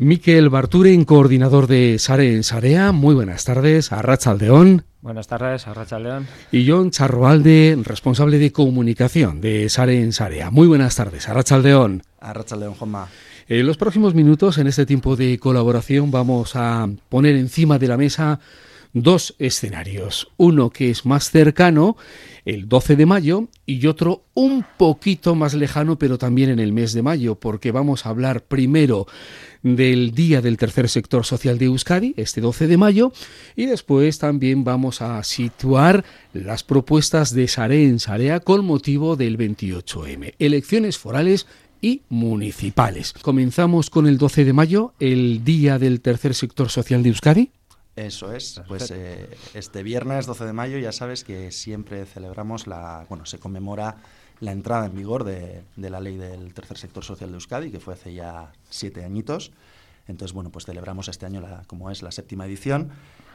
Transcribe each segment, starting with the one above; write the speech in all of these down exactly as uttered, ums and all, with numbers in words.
Mikel Barturen, coordinador de Sare en Sarea. Muy buenas tardes. Arratsaldeon. Buenas tardes, Arratsaldeon. Y Jon Charroalde, responsable de comunicación de Sare en Sarea. Muy buenas tardes. Arratsaldeon. Arratsaldeon, Juanma. En los próximos minutos, en este tiempo de colaboración, vamos a poner encima de la mesa dos escenarios. Uno que es más cercano, el doce de mayo, y otro un poquito más lejano, pero también en el mes de mayo, porque vamos a hablar primero del Día del Tercer Sector Social de Euskadi, este doce de mayo, y después también vamos a situar las propuestas de Sare en Sarea con motivo del veintiocho eme, elecciones forales y municipales. Comenzamos con el doce de mayo, el Día del Tercer Sector Social de Euskadi. Eso es, pues eh, este viernes doce de mayo ya sabes que siempre celebramos la, bueno, se conmemora la entrada en vigor de, de la ley del tercer sector social de Euskadi, que fue hace ya siete añitos. Entonces, bueno, pues celebramos este año, la, como es la séptima edición.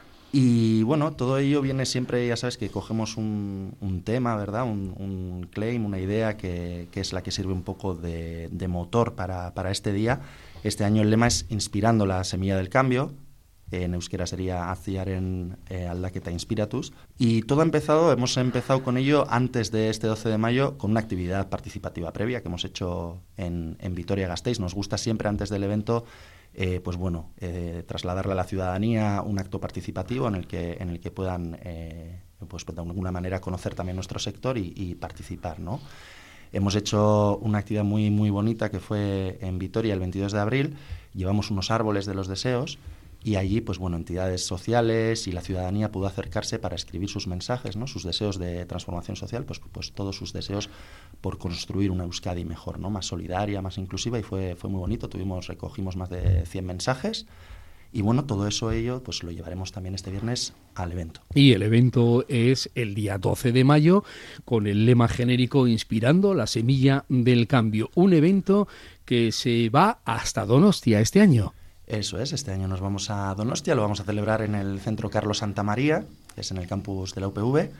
Y bueno, todo ello viene siempre, ya sabes, que cogemos un, un tema, ¿verdad? Un, un claim, una idea que, que es la que sirve un poco de, de motor para, para este día. Este año el lema es Inspirando la semilla del cambio. En euskera sería Aziaren eh, aldaketa inspiratuz. Y todo ha empezado, hemos empezado con ello antes de este doce de mayo con una actividad participativa previa que hemos hecho en, en Vitoria-Gasteiz. Nos gusta siempre antes del evento eh, pues bueno, eh, trasladarle a la ciudadanía un acto participativo en el que, en el que puedan eh, pues, de alguna manera conocer también nuestro sector y, y participar, ¿no? Hemos hecho una actividad muy, muy bonita que fue en Vitoria el veintidós de abril. Llevamos unos árboles de los deseos. Y allí, pues bueno, entidades sociales y la ciudadanía pudo acercarse para escribir sus mensajes, ¿no? Sus deseos de transformación social, pues, pues todos sus deseos por construir una Euskadi mejor, ¿no? Más solidaria, más inclusiva, y fue, fue muy bonito. Tuvimos, recogimos más de cien mensajes. Y bueno, todo eso ello pues lo llevaremos también este viernes al evento. Y el evento es el día doce de mayo con el lema genérico Inspirando la semilla del cambio. Un evento que se va hasta Donostia este año. Eso es, este año nos vamos a Donostia, lo vamos a celebrar en el Centro Carlos Santamaría, que es en el campus de la U P V.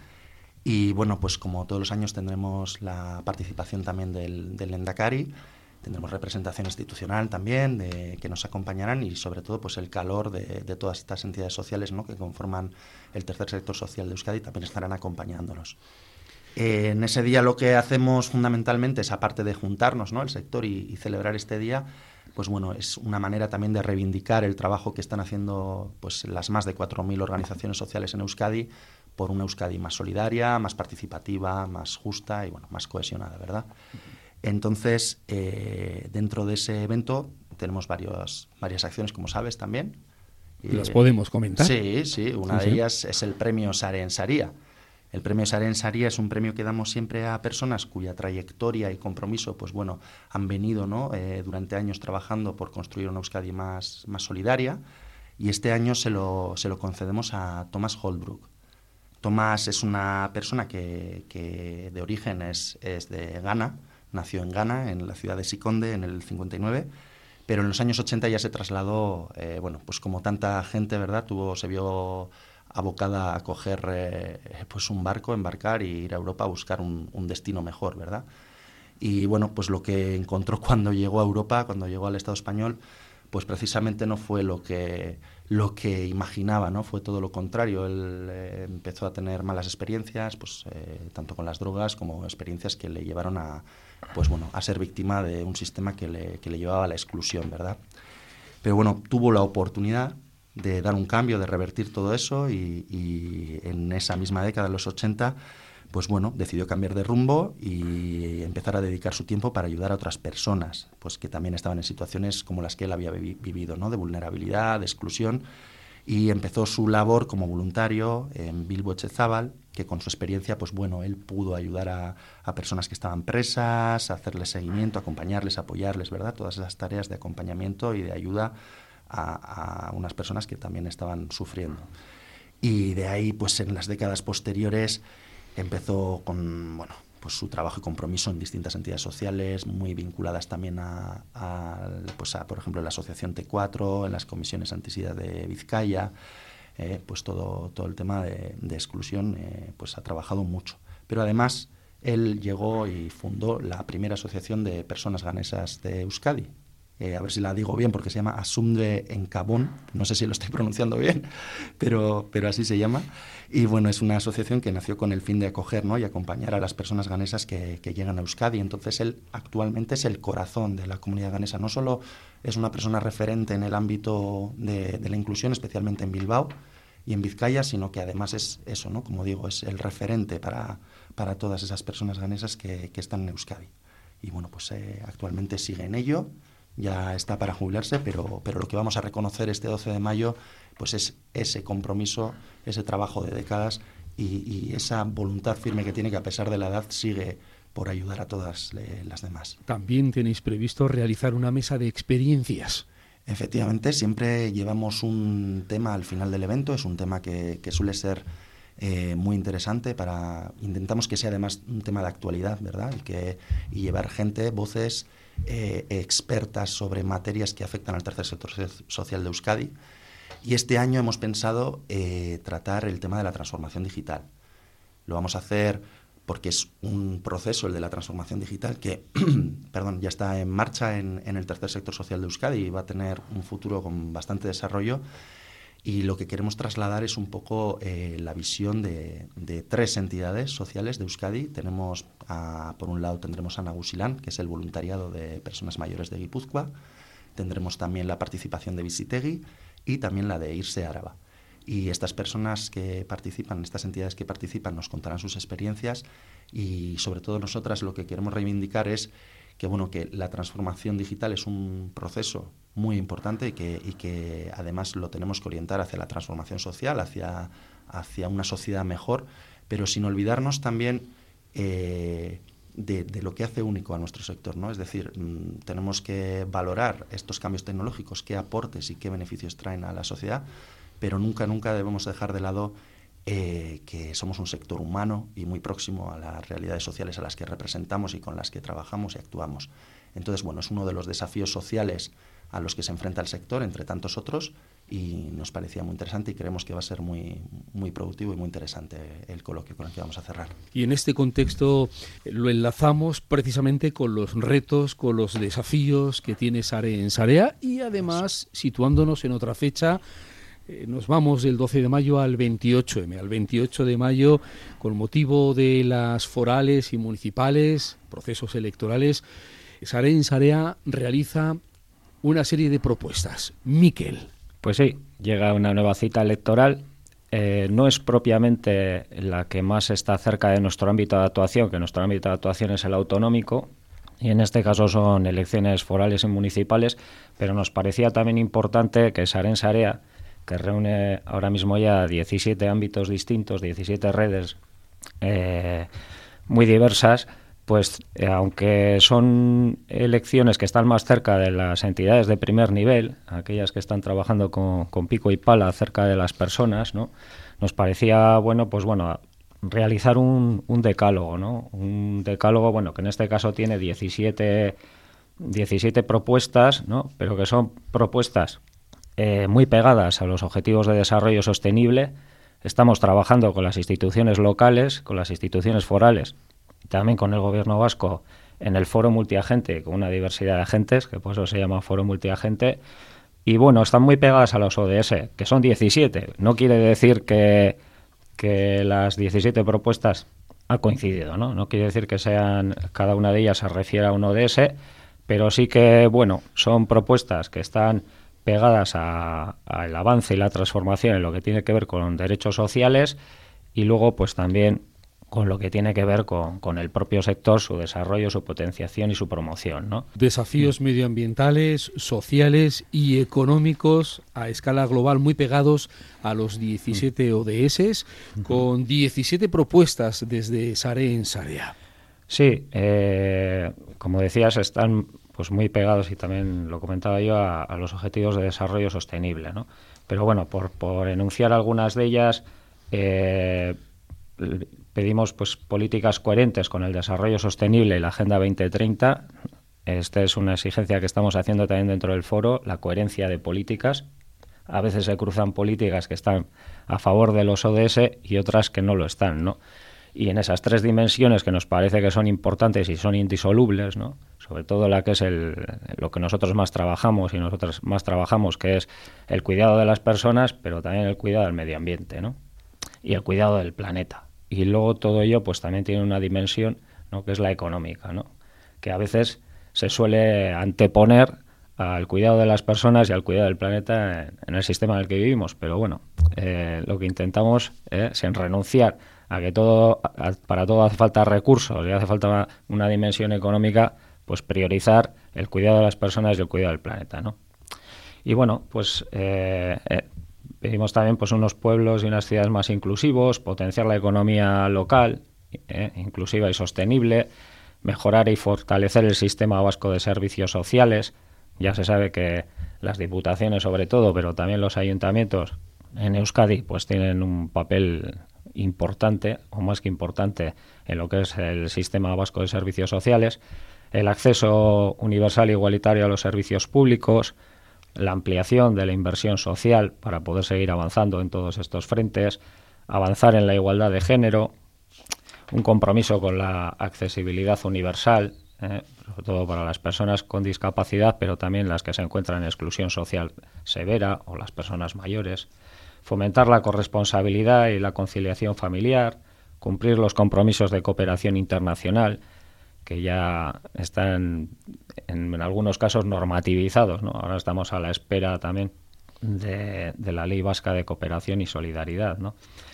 Y bueno, pues como todos los años tendremos la participación también del, del Lehendakari, tendremos representación institucional también, de, que nos acompañarán, y sobre todo pues el calor de, de todas estas entidades sociales, ¿no? Que conforman el tercer sector social de Euskadi, también estarán acompañándonos. Eh, en ese día lo que hacemos fundamentalmente es, aparte de juntarnos, ¿no? El sector y, y celebrar este día, pues bueno, es una manera también de reivindicar el trabajo que están haciendo pues las más de cuatro mil organizaciones sociales en Euskadi por una Euskadi más solidaria, más participativa, más justa y bueno, más cohesionada, ¿verdad? Entonces, eh, dentro de ese evento tenemos varios, varias acciones, como sabes, también. ¿Las eh, podemos comentar? Sí, sí, una sí, de sí. ellas es el premio Sare en Sarea. El premio Sare en Sarea es un premio que damos siempre a personas cuya trayectoria y compromiso, pues bueno, han venido, ¿no? eh, durante años trabajando por construir una Euskadi más, más solidaria, y este año se lo, se lo concedemos a Thomas Holbrook. Thomas es una persona que, que de origen es, es de Ghana, nació en Ghana, en la ciudad de Sikonde, en el cincuenta y nueve, pero en los años ochenta ya se trasladó, eh, bueno, pues como tanta gente, ¿verdad?, tuvo, se vio abocada a coger eh, pues un barco, embarcar y ir a Europa a buscar un, un destino mejor, ¿verdad? Y bueno, pues lo que encontró cuando llegó a Europa, cuando llegó al Estado español, pues precisamente no fue lo que, lo que imaginaba, ¿no? Fue todo lo contrario. Él eh, empezó a tener malas experiencias, pues eh, tanto con las drogas como experiencias que le llevaron a, pues bueno, a ser víctima de un sistema que le, que le llevaba a la exclusión, ¿verdad? Pero bueno, tuvo la oportunidad de dar un cambio, de revertir todo eso, y, y en esa misma década, de los ochenta, pues bueno, decidió cambiar de rumbo y empezar a dedicar su tiempo para ayudar a otras personas, pues que también estaban en situaciones como las que él había vi- vivido, ¿no? De vulnerabilidad, de exclusión, y empezó su labor como voluntario en Bilbo Etxezabal, que con su experiencia, pues bueno, él pudo ayudar a, a personas que estaban presas, a hacerles seguimiento, acompañarles, apoyarles, ¿verdad? Todas esas tareas de acompañamiento y de ayuda A, a unas personas que también estaban sufriendo. Y de ahí, pues en las décadas posteriores, empezó con, bueno, pues su trabajo y compromiso en distintas entidades sociales, muy vinculadas también a, a, pues a por ejemplo, la Asociación T cuatro, en las comisiones antisida de Vizcaya, eh, pues todo, todo el tema de, de exclusión, eh, pues ha trabajado mucho. Pero además, él llegó y fundó la primera asociación de personas ganesas de Euskadi, eh, a ver si la digo bien, porque se llama Asumde Encabón, no sé si lo estoy pronunciando bien, pero, pero así se llama. Y bueno, es una asociación que nació con el fin de acoger, ¿no?, y acompañar a las personas ganesas que, que llegan a Euskadi. Entonces él actualmente es el corazón de la comunidad ganesa. No solo es una persona referente en el ámbito de, de la inclusión, especialmente en Bilbao y en Vizcaya, sino que además es eso, ¿no?, como digo, es el referente para, para todas esas personas ganesas que, que están en Euskadi. Y bueno, pues eh, actualmente sigue en ello. Ya está para jubilarse, pero, pero lo que vamos a reconocer este doce de mayo pues es ese compromiso, ese trabajo de décadas y, y esa voluntad firme que tiene, que a pesar de la edad sigue por ayudar a todas eh, las demás. También tenéis previsto realizar una mesa de experiencias. Efectivamente, siempre llevamos un tema al final del evento, es un tema que, que suele ser eh, muy interesante. Para intentamos que sea además un tema de actualidad, ¿verdad? Y, que, y llevar gente, voces Eh, expertas sobre materias que afectan al tercer sector social de Euskadi. Y este año hemos pensado eh, tratar el tema de la transformación digital. Lo vamos a hacer porque es un proceso, el de la transformación digital, que perdón, ya está en marcha en, en el tercer sector social de Euskadi y va a tener un futuro con bastante desarrollo. Y lo que queremos trasladar es un poco eh, la visión de, de tres entidades sociales de Euskadi. Tenemos, a, por un lado, tendremos a Nagusilan, que es el voluntariado de personas mayores de Guipúzcoa. Tendremos también la participación de Visitegui y también la de Irse Araba. Y estas personas que participan, estas entidades que participan, nos contarán sus experiencias y, sobre todo, nosotras lo que queremos reivindicar es que, bueno, que la transformación digital es un proceso muy importante y que, y que además lo tenemos que orientar hacia la transformación social, hacia, hacia una sociedad mejor, pero sin olvidarnos también eh, de, de lo que hace único a nuestro sector, ¿no? Es decir, mmm, tenemos que valorar estos cambios tecnológicos, qué aportes y qué beneficios traen a la sociedad, pero nunca, nunca debemos dejar de lado eh, que somos un sector humano y muy próximo a las realidades sociales a las que representamos y con las que trabajamos y actuamos. Entonces, bueno, es uno de los desafíos sociales a los que se enfrenta el sector, entre tantos otros, y nos parecía muy interesante y creemos que va a ser muy, muy productivo y muy interesante el coloquio con el que vamos a cerrar. Y en este contexto lo enlazamos precisamente con los retos, con los desafíos que tiene Sare en Sarea y además, situándonos en otra fecha, eh, nos vamos del doce de mayo al veintiocho eme, al veintiocho de mayo, con motivo de las forales y municipales, procesos electorales. Sare en Sarea realiza una serie de propuestas. Miquel. Pues sí, llega una nueva cita electoral. Eh, no es propiamente la que más está cerca de nuestro ámbito de actuación, que nuestro ámbito de actuación es el autonómico, y en este caso son elecciones forales y municipales, pero nos parecía también importante que Sare en Sarea, que reúne ahora mismo ya diecisiete ámbitos distintos, diecisiete redes eh, muy diversas, pues eh, aunque son elecciones que están más cerca de las entidades de primer nivel, aquellas que están trabajando con, con pico y pala cerca de las personas, ¿no?, nos parecía bueno, pues bueno, realizar un, un decálogo, ¿no? Un decálogo, bueno, que en este caso tiene diecisiete, diecisiete propuestas, ¿no?, pero que son propuestas eh, muy pegadas a los objetivos de desarrollo sostenible. Estamos trabajando con las instituciones locales, con las instituciones forales, también con el gobierno vasco en el foro multiagente, con una diversidad de agentes, que por eso se llama foro multiagente, y bueno, están muy pegadas a los O D S, que son diecisiete. No quiere decir que, que las diecisiete propuestas ha coincidido, ¿no? No quiere decir que sean, cada una de ellas se refiere a un O D S, pero sí que, bueno, son propuestas que están pegadas al avance y la transformación en lo que tiene que ver con derechos sociales y luego, pues también con lo que tiene que ver con, con el propio sector, su desarrollo, su potenciación y su promoción, ¿no? Desafíos medioambientales, sociales y económicos a escala global muy pegados a los diecisiete O D S, uh-huh. con diecisiete propuestas desde Sare en Sarea. Sí, eh, como decías, están pues muy pegados, y también lo comentaba yo, a, a los objetivos de desarrollo sostenible, ¿no? Pero bueno, por, por enunciar algunas de ellas, eh, pedimos pues políticas coherentes con el desarrollo sostenible y la Agenda veinte treinta. Esta es una exigencia que estamos haciendo también dentro del foro, la coherencia de políticas. A veces se cruzan políticas que están a favor de los O D S y otras que no lo están, ¿no? Y en esas tres dimensiones que nos parece que son importantes y son indisolubles, ¿no? Sobre todo la que es el, lo que nosotros más trabajamos y nosotros más trabajamos, que es el cuidado de las personas, pero también el cuidado del medio ambiente, ¿no? Y el cuidado del planeta. Y luego todo ello pues también tiene una dimensión, ¿no? Que es la económica, ¿no? Que a veces se suele anteponer al cuidado de las personas y al cuidado del planeta en, en el sistema en el que vivimos. Pero bueno, eh, lo que intentamos es, sin renunciar a que todo a, para todo hace falta recursos y hace falta una, una dimensión económica, pues priorizar el cuidado de las personas y el cuidado del planeta, ¿no? Y bueno, pues eh, eh, pedimos también pues unos pueblos y unas ciudades más inclusivos, potenciar la economía local, eh, inclusiva y sostenible, mejorar y fortalecer el sistema vasco de servicios sociales. Ya se sabe que las diputaciones sobre todo, pero también los ayuntamientos en Euskadi pues tienen un papel importante, o más que importante, en lo que es el sistema vasco de servicios sociales, el acceso universal e igualitario a los servicios públicos, la ampliación de la inversión social para poder seguir avanzando en todos estos frentes, avanzar en la igualdad de género, un compromiso con la accesibilidad universal, eh, sobre todo para las personas con discapacidad, pero también las que se encuentran en exclusión social severa o las personas mayores, fomentar la corresponsabilidad y la conciliación familiar, cumplir los compromisos de cooperación internacional, que ya están en, en algunos casos normativizados, ¿no? Ahora estamos a la espera también de, de la Ley Vasca de Cooperación y Solidaridad, ¿no?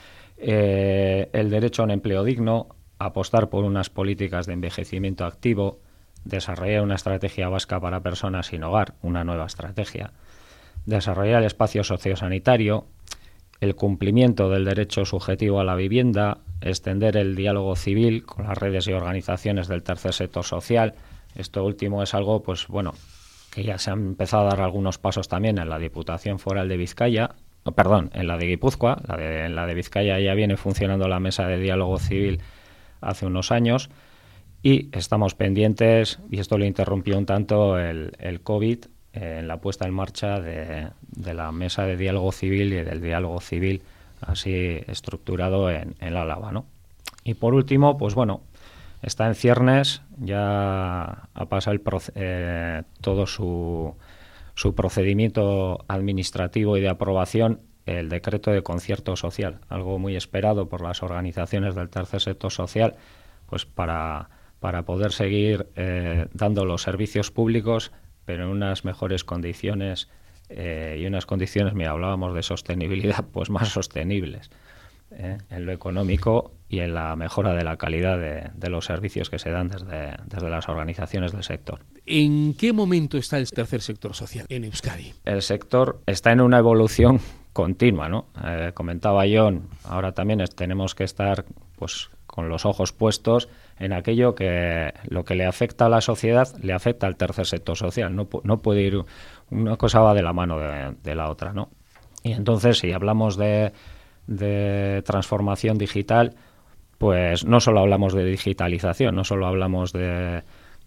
Eh, el derecho a un empleo digno, apostar por unas políticas de envejecimiento activo, desarrollar una estrategia vasca para personas sin hogar, una nueva estrategia, desarrollar el espacio sociosanitario, el cumplimiento del derecho subjetivo a la vivienda, extender el diálogo civil con las redes y organizaciones del tercer sector social. Esto último es algo, pues bueno, que ya se han empezado a dar algunos pasos también en la Diputación Foral de Vizcaya, no, perdón, en la de Guipúzcoa, la de, en la de Vizcaya ya viene funcionando la mesa de diálogo civil hace unos años y estamos pendientes, y esto lo interrumpió un tanto el, el COVID, eh, en la puesta en marcha de, de la mesa de diálogo civil y del diálogo civil así estructurado en, en Álava, ¿no? Y por último, pues bueno, está en ciernes, ya ha pasado el proce- eh, todo su, su procedimiento administrativo y de aprobación el decreto de concierto social, algo muy esperado por las organizaciones del tercer sector social, pues para, para poder seguir eh, dando los servicios públicos, pero en unas mejores condiciones eh, y unas condiciones, mira, hablábamos de sostenibilidad, pues más sostenibles, eh, en lo económico y en la mejora de la calidad de, de los servicios que se dan desde, desde las organizaciones del sector. ¿En qué momento está el tercer sector social en Euskadi? El sector está en una evolución continua, ¿no? Eh, comentaba John, ahora también es, tenemos que estar pues con los ojos puestos en aquello que lo que le afecta a la sociedad le afecta al tercer sector social. No, no puede ir, una cosa va de la mano de, de la otra, ¿no? Y entonces, si hablamos de, de transformación digital, pues no solo hablamos de digitalización, no solo hablamos de,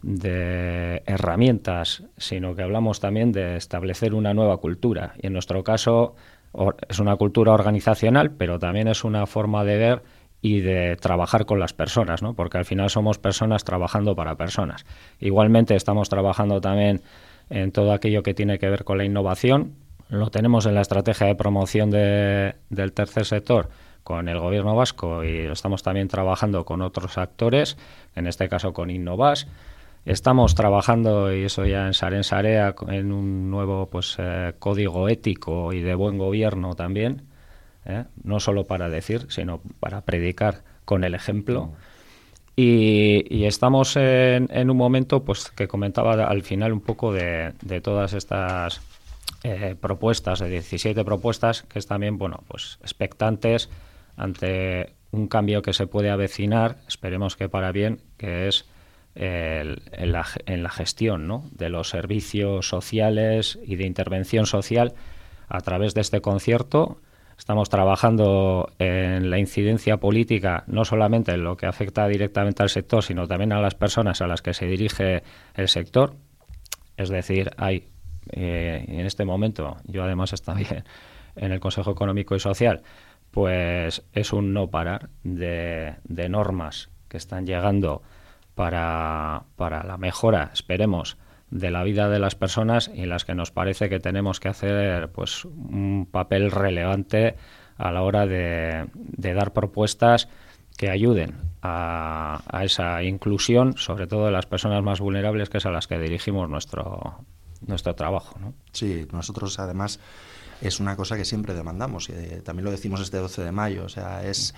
de herramientas, sino que hablamos también de establecer una nueva cultura. Y en nuestro caso es una cultura organizacional, pero también es una forma de ver y de trabajar con las personas, ¿no? Porque al final somos personas trabajando para personas. Igualmente estamos trabajando también en todo aquello que tiene que ver con la innovación. Lo tenemos en la estrategia de promoción de, del tercer sector con el Gobierno vasco y estamos también trabajando con otros actores, en este caso con Innovas. Estamos trabajando, y eso ya en Saren Sarea, en un nuevo pues eh, código ético y de buen gobierno también, ¿eh? No solo para decir, sino para predicar con el ejemplo. Y, y estamos en, en un momento pues que comentaba al final un poco de, de todas estas eh, propuestas, de diecisiete propuestas, que es también, bueno, pues expectantes ante un cambio que se puede avecinar, esperemos que para bien, que es el, en, la, en la gestión, ¿no?, de los servicios sociales y de intervención social a través de este concierto. Estamos trabajando en la incidencia política, no solamente en lo que afecta directamente al sector, sino también a las personas a las que se dirige el sector. Es decir, hay eh, en este momento, yo además estoy en el Consejo Económico y Social, pues es un no parar de, de normas que están llegando para, para la mejora, esperemos, de la vida de las personas, y en las que nos parece que tenemos que hacer pues un papel relevante a la hora de, de dar propuestas que ayuden a, a esa inclusión, sobre todo de las personas más vulnerables, que es a las que dirigimos nuestro, nuestro trabajo, ¿no? Sí, nosotros además es una cosa que siempre demandamos, eh, también lo decimos este doce de mayo, o sea, es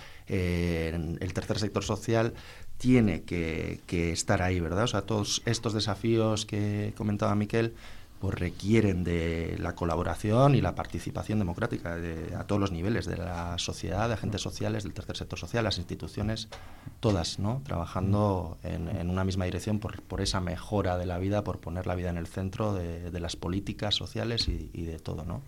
eh, el tercer sector social tiene que, que estar ahí, ¿verdad? O sea, todos estos desafíos que comentaba Miquel pues requieren de la colaboración y la participación democrática de, a todos los niveles de la sociedad, de agentes sociales, del tercer sector social, las instituciones, todas, ¿no? Trabajando en, en una misma dirección por, por esa mejora de la vida, por poner la vida en el centro de, de las políticas sociales y, y de todo, ¿no?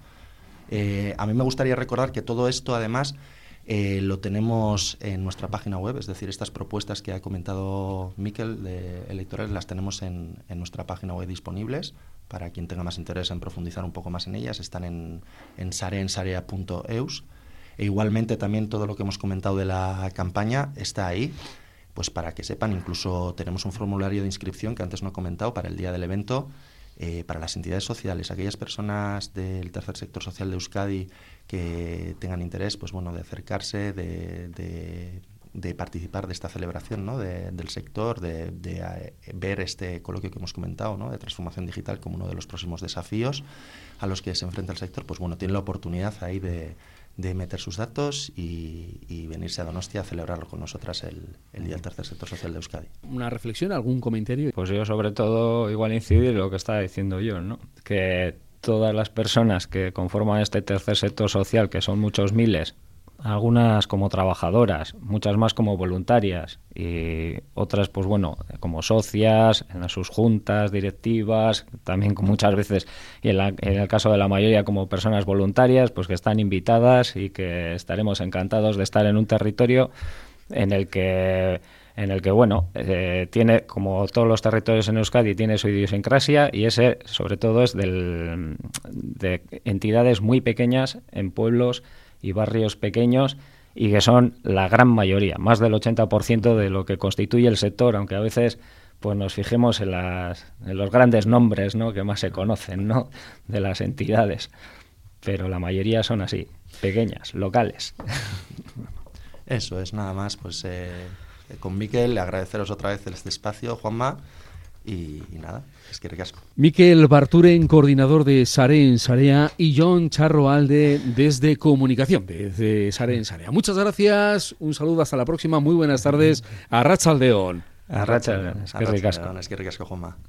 Eh, a mí me gustaría recordar que todo esto, además, eh, lo tenemos en nuestra página web, es decir, estas propuestas que ha comentado Miquel de electorales las tenemos en, en nuestra página web disponibles. Para quien tenga más interés en profundizar un poco más en ellas, están en, en sarensarea punto eus. E igualmente también todo lo que hemos comentado de la campaña está ahí, pues para que sepan, incluso tenemos un formulario de inscripción que antes no he comentado para el día del evento, eh, para las entidades sociales, aquellas personas del tercer sector social de Euskadi que tengan interés, pues bueno, de acercarse, de... de de participar de esta celebración, ¿no? de, del sector, de, de eh, ver este coloquio que hemos comentado, ¿no? de transformación digital como uno de los próximos desafíos a los que se enfrenta el sector, pues bueno, tiene la oportunidad ahí de, de meter sus datos y, y venirse a Donostia a celebrarlo con nosotras el, el Día del Tercer Sector Social de Euskadi. ¿Una reflexión, algún comentario? Pues yo sobre todo igual incidir en lo que estaba diciendo yo, ¿no? Que todas las personas que conforman este tercer sector social, que son muchos miles, algunas como trabajadoras, muchas más como voluntarias y otras, pues bueno, como socias, en sus juntas directivas, también muchas veces, y en, la, en el caso de la mayoría como personas voluntarias, pues que están invitadas y que estaremos encantados de estar en un territorio en el que, en el que bueno, eh, tiene, como todos los territorios en Euskadi, tiene su idiosincrasia, y ese, sobre todo, es del, de entidades muy pequeñas en pueblos y barrios pequeños, y que son la gran mayoría, más del ochenta por ciento de lo que constituye el sector, aunque a veces pues nos fijemos en, las, en los grandes nombres, ¿no? que más se conocen, ¿no? de las entidades, pero la mayoría son así, pequeñas, locales. Eso es, nada más, pues eh, con Miquel agradeceros otra vez este espacio, Juanma, y, y nada, es que ricasco. Miquel Barturen, coordinador de Saren Sarea, y Jon Charro Alde desde Comunicación, desde Saren Sarea. Muchas gracias, un saludo, hasta la próxima, muy buenas tardes, Arratsaldeon. Arratsaldeon, es que ricasco. Es que ricasco, Juanma.